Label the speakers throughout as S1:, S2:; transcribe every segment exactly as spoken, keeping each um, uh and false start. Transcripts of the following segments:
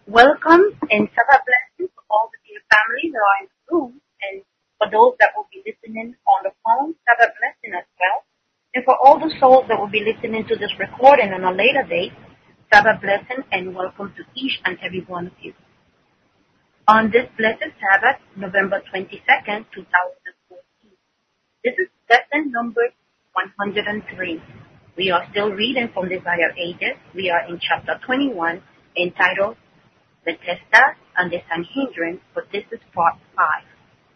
S1: Welcome and Sabbath blessings to all the dear families that are in the room, and for those that will be listening on the phone, Sabbath blessing as well. And for all the souls that will be listening to this recording on a later date, Sabbath blessing and welcome to each and every one of you. On this blessed Sabbath, November twenty-second, twenty fourteen, this is lesson number one hundred three. We are still reading from the Desire Ages. We are in chapter twenty-one, entitled The Tester and the Sanhedrin, but this is part five.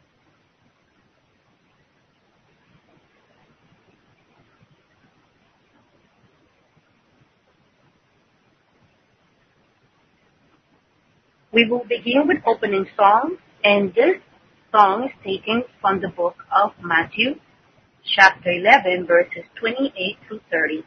S1: We will begin with opening song, and this song is taken from the book of Matthew, chapter eleven, verses twenty-eight through thirty.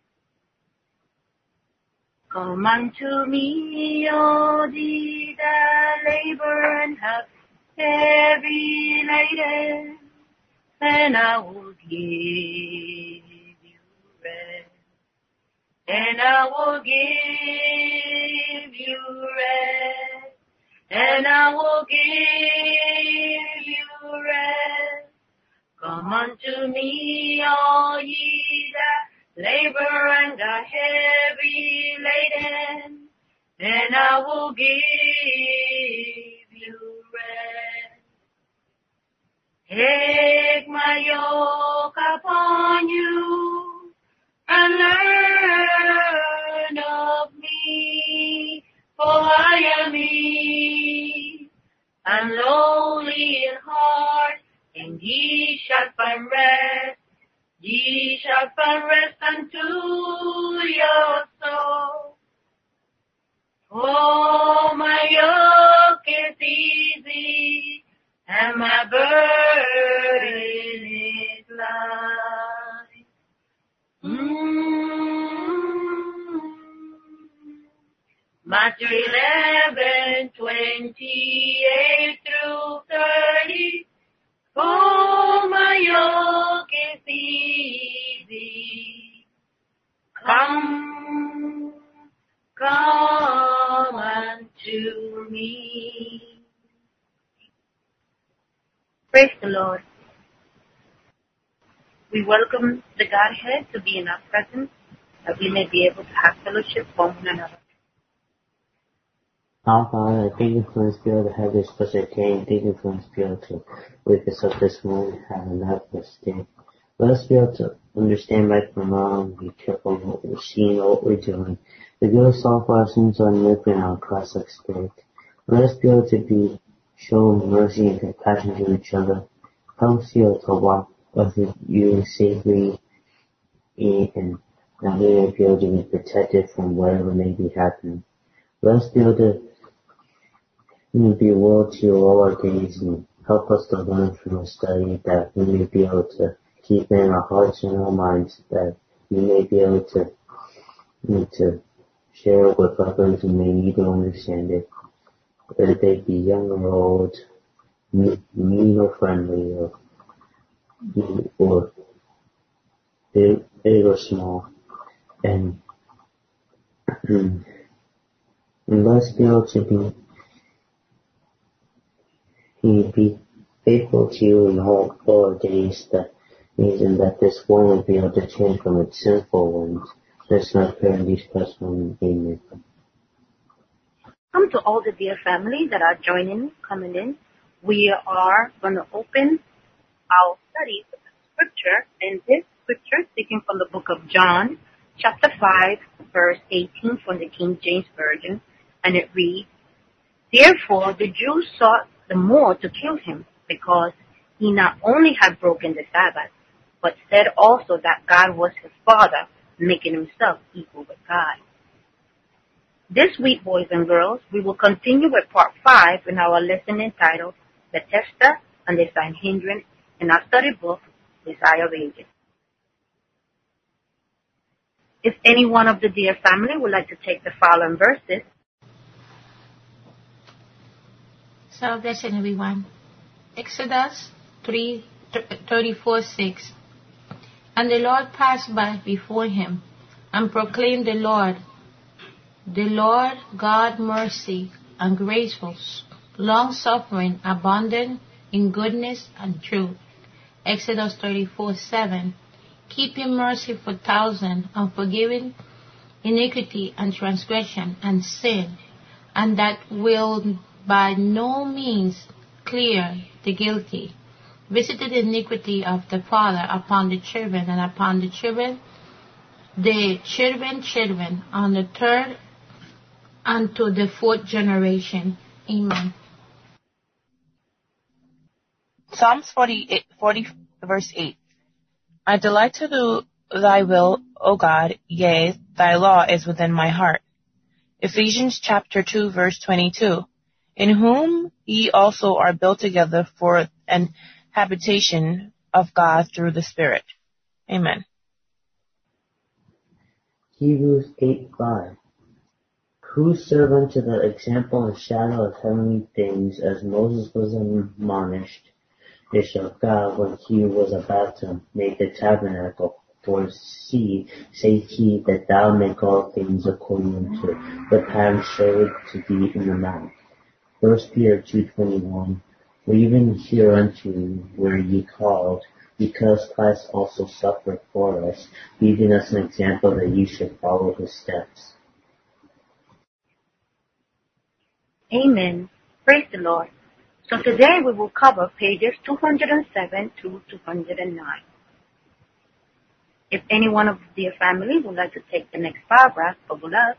S1: Come unto me, all ye that labor and have heavy laden, and I will give you rest. And I will give you rest. And I will give you rest. Come unto me, all ye that labor and are heavy laden, and I will give you rest. Take my yoke upon you, and learn of me, for I am meek and lowly in heart, and ye shall find rest. Ye shall find rest unto your soul. For my yoke is easy, and my burden is light. Mm. Matthew eleven, twenty-eight through thirty. For my yoke is easy. Come, come unto me. Praise the Lord. We welcome the Godhead to be in our presence, that we may be able to have fellowship one with another.
S2: Our Father, thank you for the Spirit to have this special day, and thank you for the Spirit to wake us up this morning, have enough this day. Let us be able to understand right from wrong, be careful of what we're seeing, what we're doing. Forgive us all for our sins on living our Christ-like spirit. Let us be able to be show mercy and compassion to each other. Help us be able to walk with you safely, and that we may be able to be protected from whatever may be happening. Let us be able to be loyal to you all our days, and help us to learn from the study, that we may be able to keep in our hearts and our minds, that we may be able to to share it with others who may need to understand it, whether they be young or old, mean or friendly, or or big, big or small, and and let's be able to be be faithful to you in all, all our days, that means that this world will be able to change from its sinful ones. Let's not pray in these questions. Amen.
S1: Come to all the dear families that are joining, coming in. We are going to open our study with the scripture, and this scripture is taken from the book of John, chapter five, verse eighteen from the King James Version, and it reads, Therefore the Jews sought the more to kill him, because he not only had broken the Sabbath, but said also that God was his Father, making himself equal with God. This week, boys and girls, we will continue with part five in our lesson entitled The Tester and the Sanhedrin in our study book, Desire of Ages. If any one of the dear family would like to take the following verses.
S3: So, blessed everyone. Exodus three, thirty-four, six. And the Lord passed by before him, and proclaimed the Lord, The Lord God mercy and graceful, long-suffering, abundant in goodness and truth. Exodus thirty-four seven. Keeping mercy for thousands and forgiving iniquity and transgression and sin, and that will by no means clear the guilty. Visited the iniquity of the father upon the children, and upon the children, the children, children, on the third and to the fourth generation. Amen.
S4: Psalms forty, forty verse eight. I delight to do thy will, O God, yea, thy law is within my heart. Ephesians chapter two verse twenty-two. In whom ye also are built together for an habitation of God through the Spirit. Amen.
S2: Hebrews eight five. Who serve unto the example and shadow of heavenly things, as Moses was admonished of God when he was about to make the tabernacle. For see, say he, that thou make all things according to the pattern showed to thee in the mount. First Peter two twenty-one. For even hereunto were ye called, because Christ also suffered for us, leaving us an example that ye should follow his steps.
S1: Amen. Praise the Lord. So today we will cover pages two hundred seven to two hundred nine. If any one of the family would like to take the next paragraph, bubble up.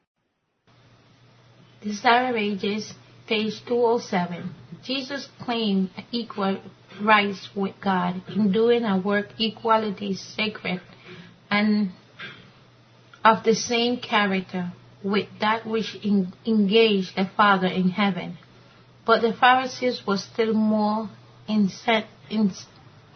S3: Desire of Ages, page two oh seven. Jesus claimed equal rights with God in doing a work equality sacred and of the same character with that which in, engaged the Father in heaven. But the Pharisees were still more incent, incentive,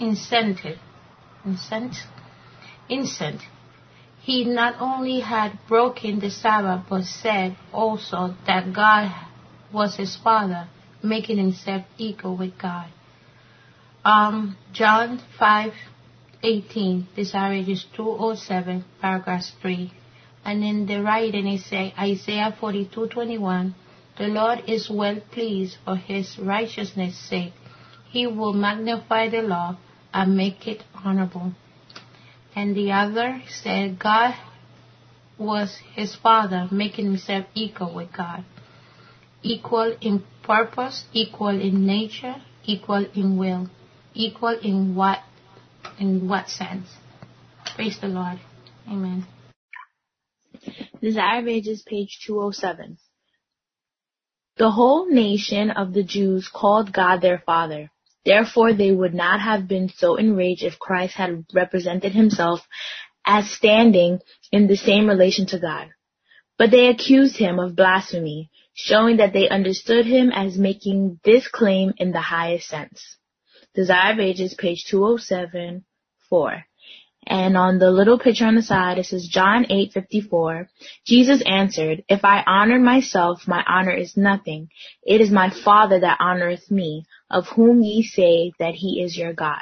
S3: incent, incent. He not only had broken the Sabbath, but said also that God was his Father, making himself equal with God. Um, John five eighteen, this is two oh seven, paragraph three. And in the writing it says, Isaiah forty-two twenty-one, the Lord is well pleased for his righteousness' sake. He will magnify the law and make it honorable. And the other said God was his Father, making himself equal with God. Equal in purpose, equal in nature, equal in will. Equal in what, in what sense? Praise the Lord. Amen.
S5: Desire of Ages, page two oh seven. The whole nation of the Jews called God their Father. Therefore they would not have been so enraged if Christ had represented himself as standing in the same relation to God. But they accused him of blasphemy, showing that they understood him as making this claim in the highest sense. Desire of Ages, page two oh seven, four. And on the little picture on the side, it says John eight fifty-four. Jesus answered, If I honor myself, my honor is nothing. It is my Father that honoreth me, of whom ye say that he is your God.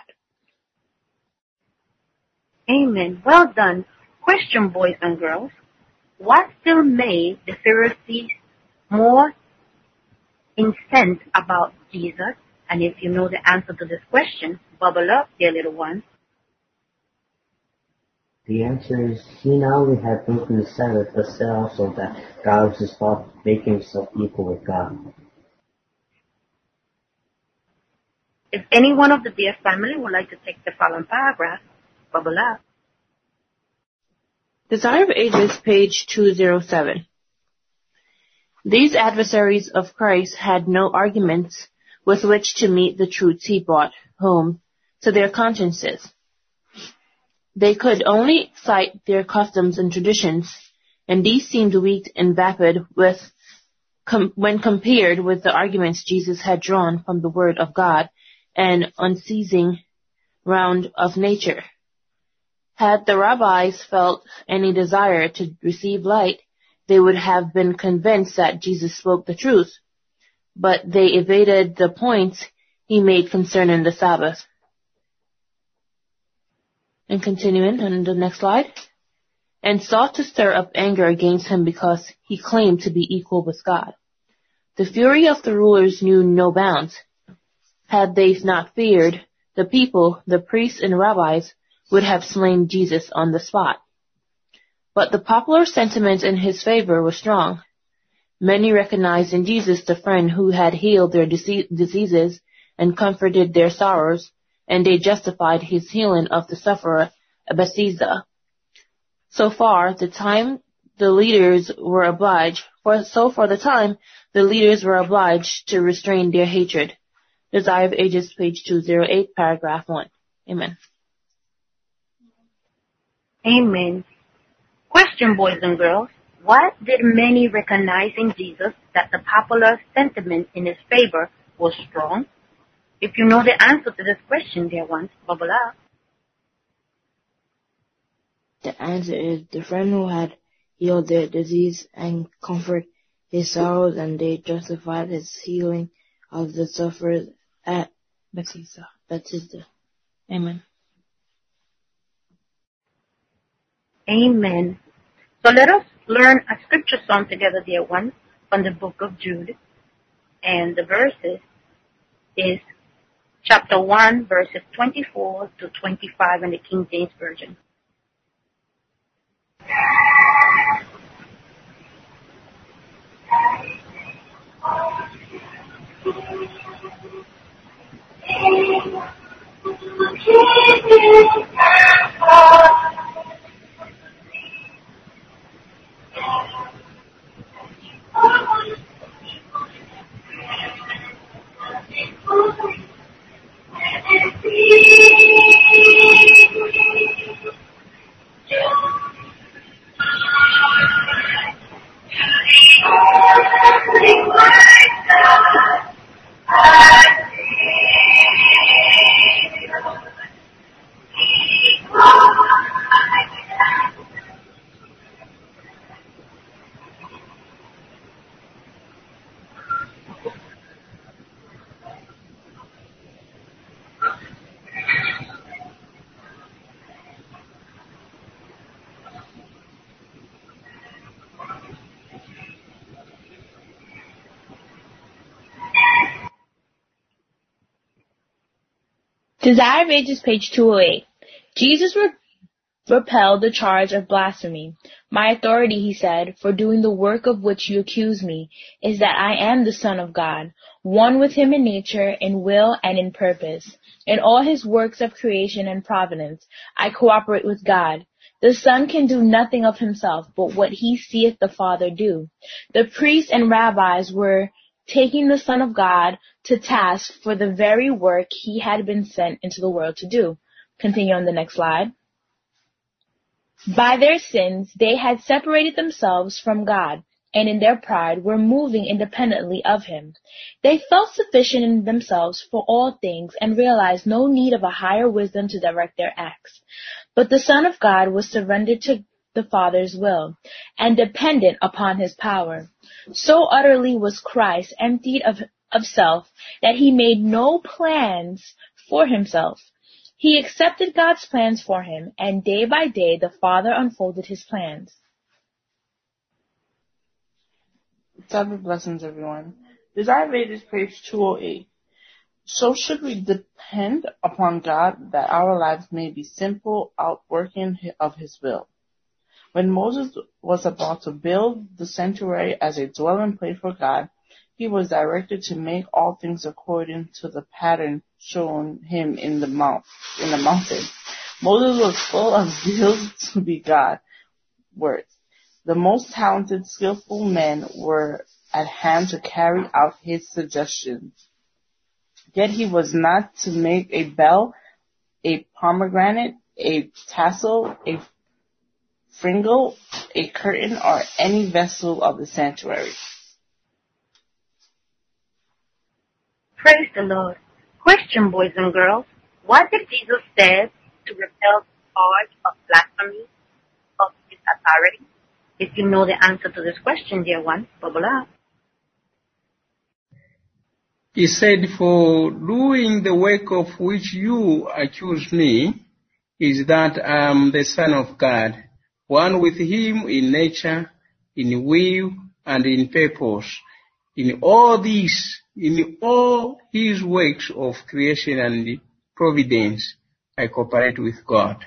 S1: Amen. Well done. Question, boys and girls. What still made the Pharisees more incensed about Jesus? And if you know the answer to this question, bubble up, dear little ones.
S2: The answer is, he not only had broken the Sabbath, but said also that God was his Father, making himself equal with God.
S1: If any one of the dear family would like to take the following paragraph, bubble up.
S4: Desire of Ages, page two oh seven. These adversaries of Christ had no arguments with which to meet the truths he brought home to their consciences. They could only cite their customs and traditions, and these seemed weak and vapid with, com- when compared with the arguments Jesus had drawn from the Word of God and unceasing round of nature. Had the rabbis felt any desire to receive light, they would have been convinced that Jesus spoke the truth, but they evaded the points he made concerning the Sabbath. And continuing on the next slide. and sought to stir up anger against him because he claimed to be equal with God. The fury of the rulers knew no bounds. Had they not feared, the people, the priests and rabbis, would have slain Jesus on the spot. But the popular sentiment in his favor was strong. Many recognized in Jesus the friend who had healed their diseases and comforted their sorrows, and they justified his healing of the sufferer at Bethesda. So far, the time the leaders were obliged, for so for the time, the leaders were obliged to restrain their hatred. Desire of Ages, page two oh eight, paragraph one. Amen.
S1: Amen. Question, boys and girls. What did many recognize in Jesus that the popular sentiment in his favor was strong? If you know the answer to this question, dear ones, bubble up.
S5: The answer is the friend who had healed their disease and comforted his sorrows, and they justified his healing of the sufferers at Bethesda. Bethesda. Amen.
S1: Amen. So let us learn a scripture song together, dear ones, from the book of Jude. And the verses is chapter one, verses twenty-four to twenty-five in the King James Version.
S5: Desire of Ages, page two oh eight. Jesus re- repelled the charge of blasphemy. My authority, he said, for doing the work of which you accuse me, is that I am the Son of God, one with him in nature, in will, and in purpose. In all his works of creation and providence, I cooperate with God. The Son can do nothing of himself but what he seeth the Father do. The priests and rabbis were taking the Son of God to task for the very work he had been sent into the world to do. Continue on the next slide. By their sins, they had separated themselves from God, and in their pride were moving independently of him. They felt sufficient in themselves for all things and realized no need of a higher wisdom to direct their acts. But the Son of God was surrendered to the Father's will and dependent upon his power. So utterly was Christ emptied of, of self that he made no plans for himself. He accepted God's plans for him, and day by day the Father unfolded his plans.
S6: Sabbath blessings, everyone. Desire of Ages, page two oh eight. So should we depend upon God that our lives may be simple outworking of his will. When Moses was about to build the sanctuary as a dwelling place for God, he was directed to make all things according to the pattern shown him in the mount, in the mountain. Moses was full of zeal to be God. Words. The most talented, skillful men were at hand to carry out his suggestions. Yet he was not to make a bell, a pomegranate, a tassel, a fringle, a curtain, or any vessel of the sanctuary.
S1: Praise the Lord. Question, boys and girls. What did Jesus say to repel the charge of blasphemy of his authority? If you know the answer to this question, dear one, bubble up.
S7: He said, for doing the work of which you accuse me, is that I am the Son of God, one with him in nature, in will, and in purpose. In all these, in all his works of creation and providence, I cooperate with God.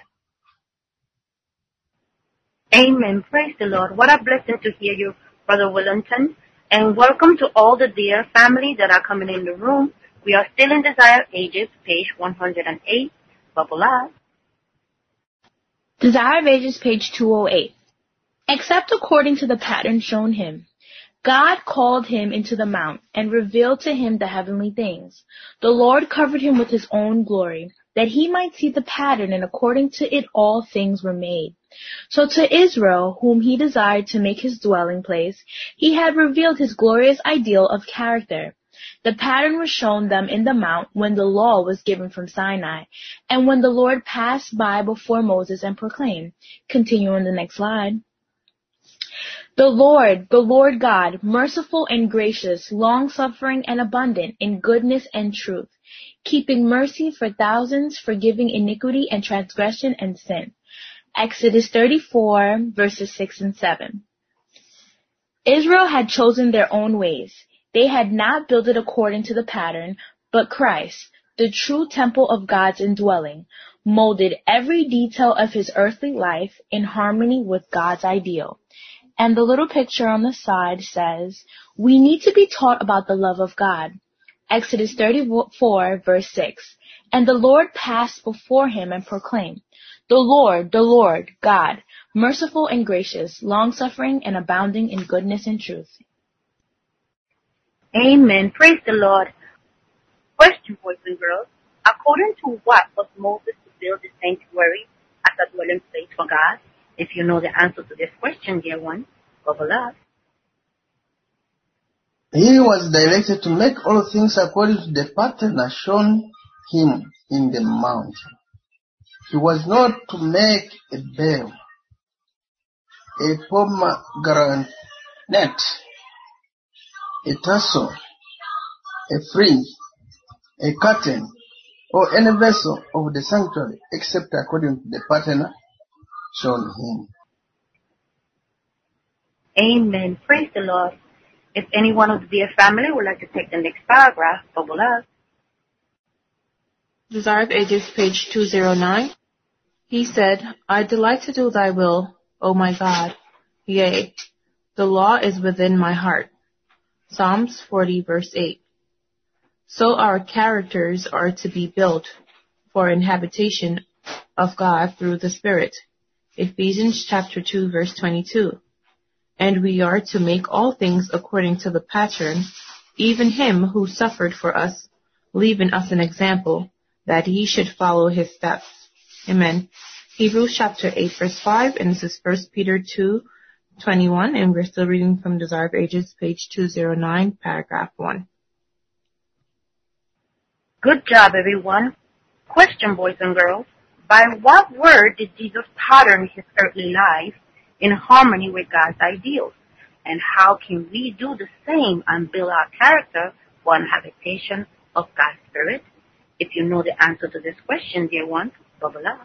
S1: Amen. Praise the Lord. What a blessing to hear you, Brother Wellington. And welcome to all the dear family that are coming in the room. We are still in Desire of Ages, page one hundred eight. Bubble up.
S5: Desire of Ages, page two oh eight. Except according to the pattern shown him. God called him into the mount and revealed to him the heavenly things. The Lord covered him with his own glory, that he might see the pattern, and according to it all things were made. So to Israel, whom he desired to make his dwelling place, he had revealed his glorious ideal of character. The pattern was shown them in the mount when the law was given from Sinai, and when the Lord passed by before Moses and proclaimed. Continue on the next slide. The Lord, the Lord God, merciful and gracious, long-suffering and abundant in goodness and truth, keeping mercy for thousands, forgiving iniquity and transgression and sin. Exodus thirty-four, verses six and seven. Israel had chosen their own ways. They had not built it according to the pattern, but Christ, the true temple of God's indwelling, molded every detail of his earthly life in harmony with God's ideal. And the little picture on the side says, we need to be taught about the love of God. Exodus thirty-four, verse six. And the Lord passed before him and proclaimed, the Lord, the Lord, God, merciful and gracious, long-suffering and abounding in goodness and truth.
S1: Amen. Praise the Lord. Question, boys and girls. According to what was Moses to build the sanctuary as a dwelling place for God? If you know the answer to this question, dear one, bubble up.
S8: He was directed to make all things according to the pattern as shown him in the mount. He was not to make a bell, a pomegranate, a tassel, a fringe, a curtain, or any vessel of the sanctuary except according to the pattern shown him.
S1: Amen. Praise the Lord. If anyone of the dear family would like to take the next paragraph, bubble up.
S4: Desire of Ages, page two oh nine. He said, I delight to do thy will, O my God. Yea, the law is within my heart. Psalms forty, verse eight. So our characters are to be built for inhabitation of God through the Spirit. Ephesians chapter two, verse twenty-two. And we are to make all things according to the pattern, even him who suffered for us, leaving us an example, that ye should follow his steps. Amen. Hebrews chapter eight, verse five, and this is First Peter two, twenty-one, and we're still reading from Desire of Ages, page two oh nine, paragraph one.
S1: Good job, everyone. Question, boys and girls. By what word did Jesus pattern his earthly life in harmony with God's ideals? And how can we do the same and build our character for an habitation of God's Spirit? If you know the answer to this question, dear one, bubble up.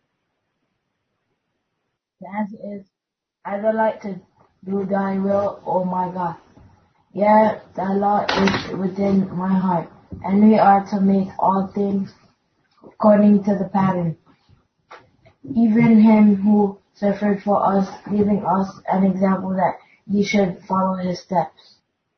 S9: The answer is, I delight to do thy will, O my God. Yea, thy law is within my heart, and we are to make all things according to the pattern. Even him who suffered for us, leaving us an example that ye should follow his steps.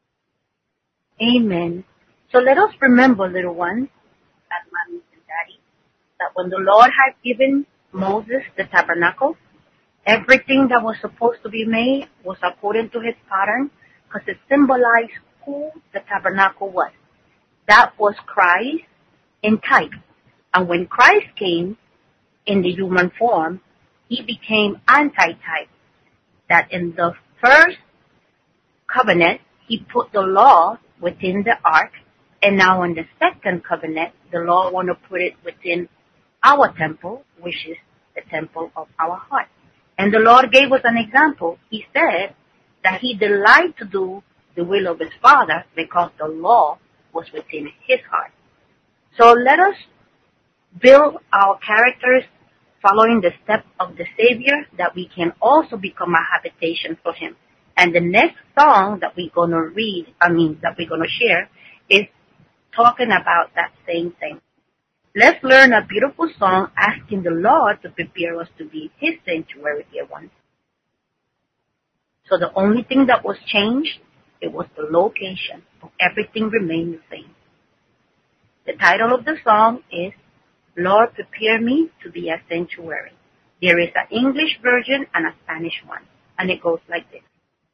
S1: Amen. So let us remember, little ones, as mommy and daddy, that when the Lord had given Moses the tabernacle, everything that was supposed to be made was according to his pattern, because it symbolized who the tabernacle was. That was Christ in type. And when Christ came in the human form, he became anti-type. That in the first covenant, he put the law within the ark, and now in the second covenant, the Lord want to put it within our temple, which is the temple of our heart. And the Lord gave us an example. He said that he delighted to do the will of his Father because the law was within his heart. So let us build our characters following the steps of the Savior, that we can also become a habitation for Him. And the next song that we're going to read, I mean, that we're going to share, is talking about that same thing. Let's learn a beautiful song asking the Lord to prepare us to be His sanctuary, dear ones. So the only thing that was changed, it was the location. Everything remained the same. The title of the song is Lord, Prepare Me to be a Sanctuary. There is an English version and a Spanish one, and it goes like this.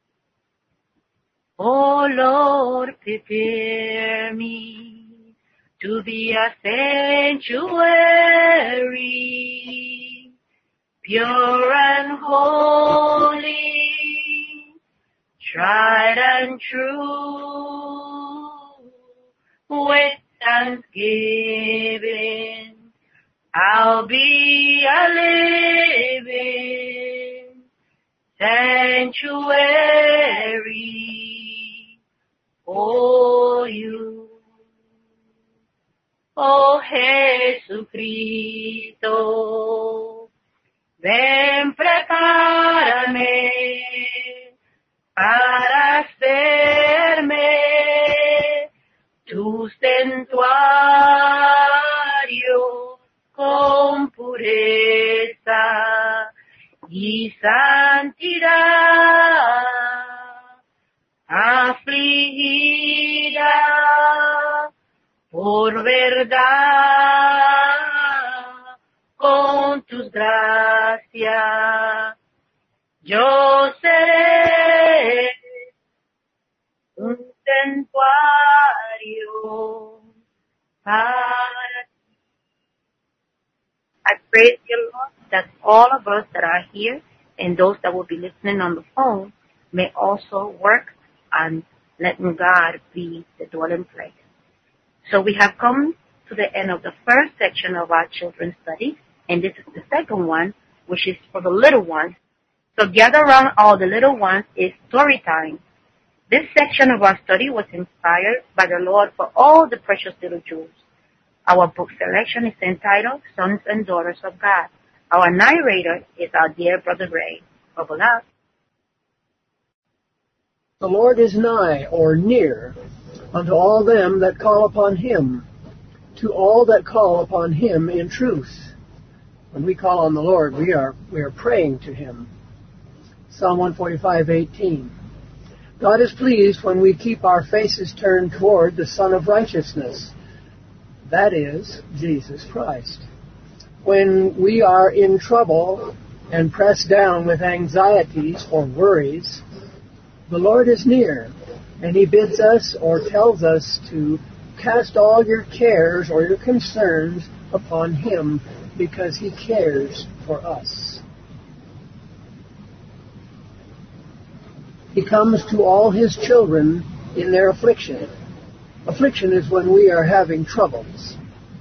S1: Oh Lord, prepare me to be a sanctuary, pure and holy, tried and true, with thanksgiving, I'll be a living sanctuary for you. Oh Jesucristo, ven, prepárame para hacerme tu santuario con pureza y santidad, afligida por verdad, con tus gracias yo seré un santuario para ti. I praise you, Lord, that all of us that are here and those that will be listening on the phone may also work on letting God be the dwelling place. So we have come to the end of the first section of our children's study, and this is the second one, which is for the little ones. So gather around all the little ones is story time. This section of our study was inspired by the Lord for all the precious little jewels. Our book selection is entitled Sons and Daughters of God. Our narrator is our dear Brother Ray. Bubble up.
S10: The Lord is nigh, or near, unto all them that call upon Him, to all that call upon Him in truth. When we call on the Lord, we are we are praying to Him. Psalm one forty-five, eighteen. God is pleased when we keep our faces turned toward the Son of Righteousness, that is, Jesus Christ. When we are in trouble and pressed down with anxieties or worries, the Lord is near, and He bids us or tells us to cast all your cares or your concerns upon Him, because He cares for us. He comes to all His children in their affliction. Affliction is when we are having troubles.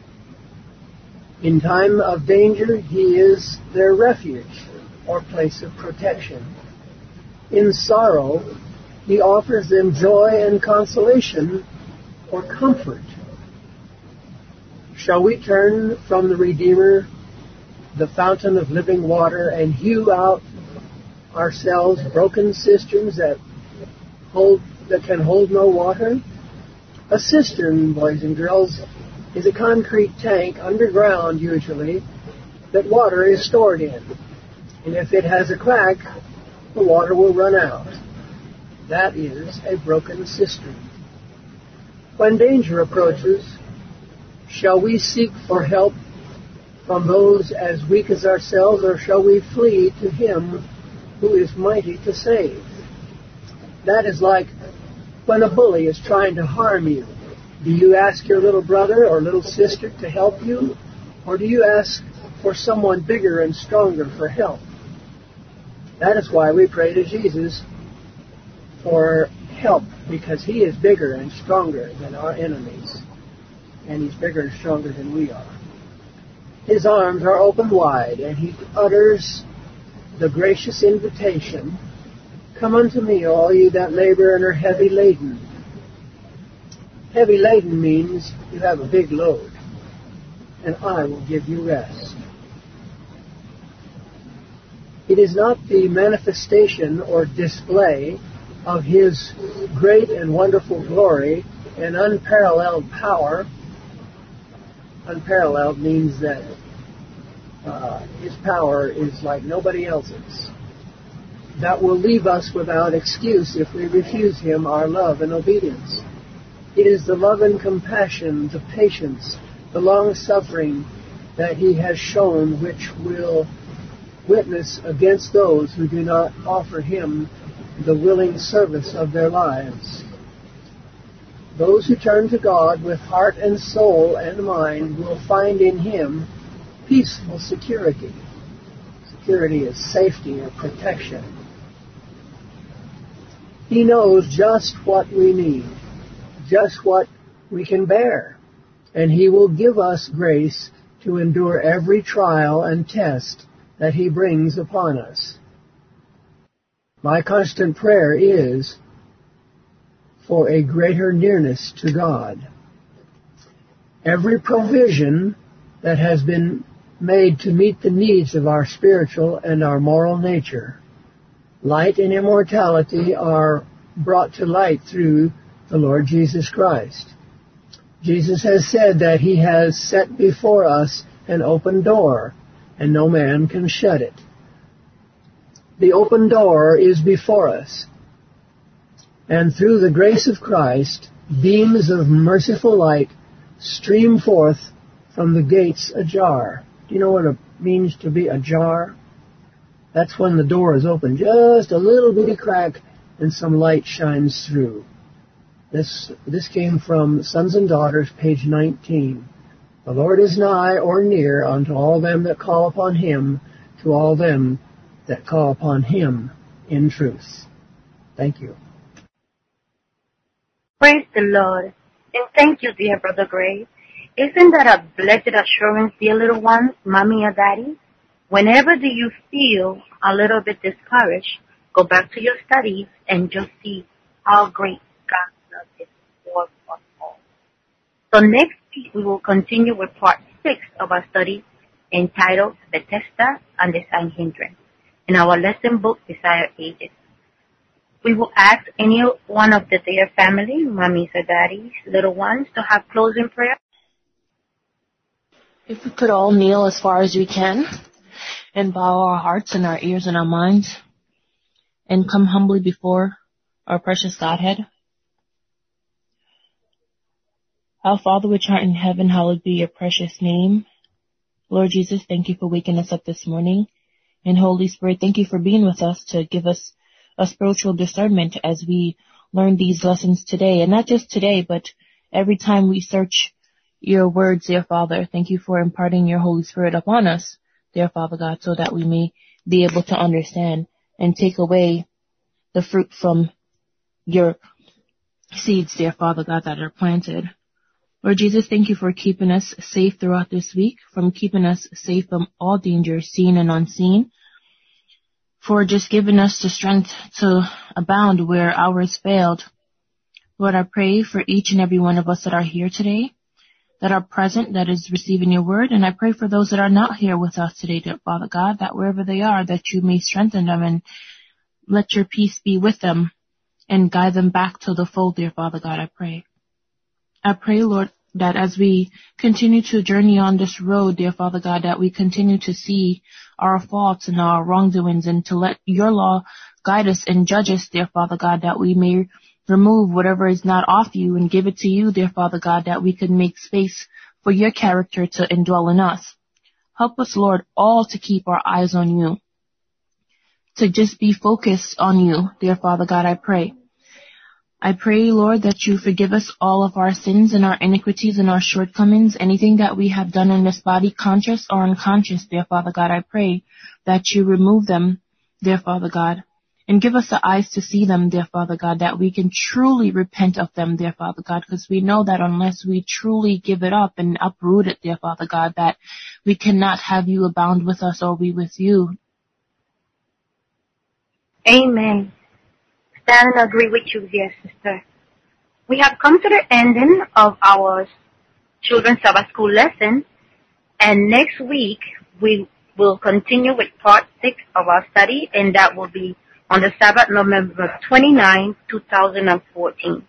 S10: In time of danger, He is their refuge or place of protection. In sorrow, He offers them joy and consolation or comfort. Shall we turn from the Redeemer, the fountain of living water, and hew out ourselves broken cisterns that hold that can hold no water? A cistern, boys and girls, is a concrete tank underground usually that water is stored in. And if it has a crack, the water will run out. That is a broken cistern. When danger approaches, shall we seek for help from those as weak as ourselves, or shall we flee to Him who is mighty to save? That is like when a bully is trying to harm you. Do you ask your little brother or little sister to help you, or do you ask for someone bigger and stronger for help? That is why we pray to Jesus for help, because He is bigger and stronger than our enemies, and He's bigger and stronger than we are. His arms are open wide, and He utters the gracious invitation, "Come unto me, all ye that labor and are heavy laden." Heavy laden means you have a big load, and I will give you rest. It is not the manifestation or display of His great and wonderful glory and unparalleled power. Unparalleled means that uh, His power is like nobody else's. That will leave us without excuse if we refuse Him our love and obedience. It is the love and compassion, the patience, the long-suffering that He has shown which will witness against those who do not offer Him the willing service of their lives. Those who turn to God with heart and soul and mind will find in Him peaceful security. Security is safety or protection. He knows just what we need, just what we can bear, and He will give us grace to endure every trial and test that He brings upon us. My constant prayer is for a greater nearness to God. Every provision that has been made to meet the needs of our spiritual and our moral nature, light and immortality, are brought to light through the Lord Jesus Christ. Jesus has said that He has set before us an open door, and no man can shut it. The open door is before us, and through the grace of Christ, beams of merciful light stream forth from the gates ajar. Do you know what it means to be ajar? That's when the door is open, just a little bitty crack, and some light shines through. This this came from Sons and Daughters, page nineteen. The Lord is nigh or near unto all them that call upon Him, to all them that call upon Him in truth. Thank you.
S1: Praise the Lord. And thank you, dear Brother Gray. Isn't that a blessed assurance, dear little ones, Mommy or Daddy? Whenever do you feel a little bit discouraged, go back to your studies and just see how great God's love is for us all. So next week we will continue with part six of our study entitled Bethesda and the Sanhedrin in our lesson book, Desire Ages. We will ask any one of the dear family, mommies or daddies, little ones, to have closing prayer.
S4: If we could all kneel as far as we can and bow our hearts and our ears and our minds and come humbly before our precious Godhead. Our Father which art in heaven, hallowed be your precious name. Lord Jesus, thank you for waking us up this morning. And Holy Spirit, thank you for being with us to give us a spiritual discernment as we learn these lessons today. And not just today, but every time we search your words, dear Father. Thank you for imparting your Holy Spirit upon us, dear Father God, so that we may be able to understand and take away the fruit from your seeds, dear Father God, that are planted. Lord Jesus, thank you for keeping us safe throughout this week, from keeping us safe from all dangers, seen and unseen, for just giving us the strength to abound where ours failed. Lord, I pray for each and every one of us that are here today, that are present, that is receiving your word, and I pray for those that are not here with us today, dear Father God, that wherever they are, that you may strengthen them and let your peace be with them and guide them back to the fold, dear Father God, I pray. I pray, Lord, that as we continue to journey on this road, dear Father God, that we continue to see our faults and our wrongdoings and to let your law guide us and judge us, dear Father God, that we may remove whatever is not of you and give it to you, dear Father God, that we could make space for your character to indwell in us. Help us, Lord, all to keep our eyes on you, to just be focused on you, dear Father God, I pray. I pray, Lord, that you forgive us all of our sins and our iniquities and our shortcomings, anything that we have done in this body, conscious or unconscious, dear Father God, I pray that you remove them, dear Father God, and give us the eyes to see them, dear Father God, that we can truly repent of them, dear Father God, because we know that unless we truly give it up and uproot it, dear Father God, that we cannot have you abound with us or we with you.
S1: Amen. Stand and agree with you, dear sister. We have come to the ending of our Children's Sabbath School lesson, and next week we we'll continue with part six of our study, and that will be on the Sabbath, November twenty-ninth, two thousand fourteen.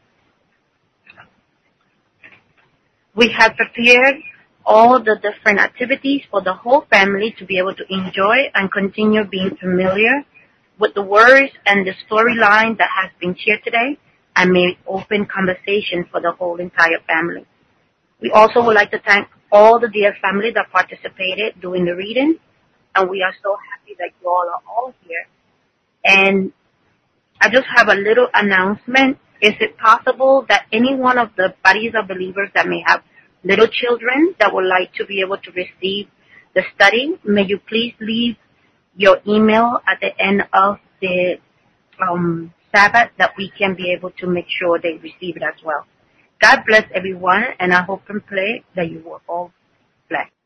S1: We have prepared all the different activities for the whole family to be able to enjoy and continue being familiar with the words and the storyline that has been shared today, and made open conversation for the whole entire family. We also would like to thank all the dear family that participated during the reading, and we are so happy that you all are all here. And I just have a little announcement. Is it possible that any one of the bodies of believers that may have little children that would like to be able to receive the study, may you please leave your email at the end of the um, Sabbath, that we can be able to make sure they receive it as well. God bless everyone, and I hope and pray that you will all bless.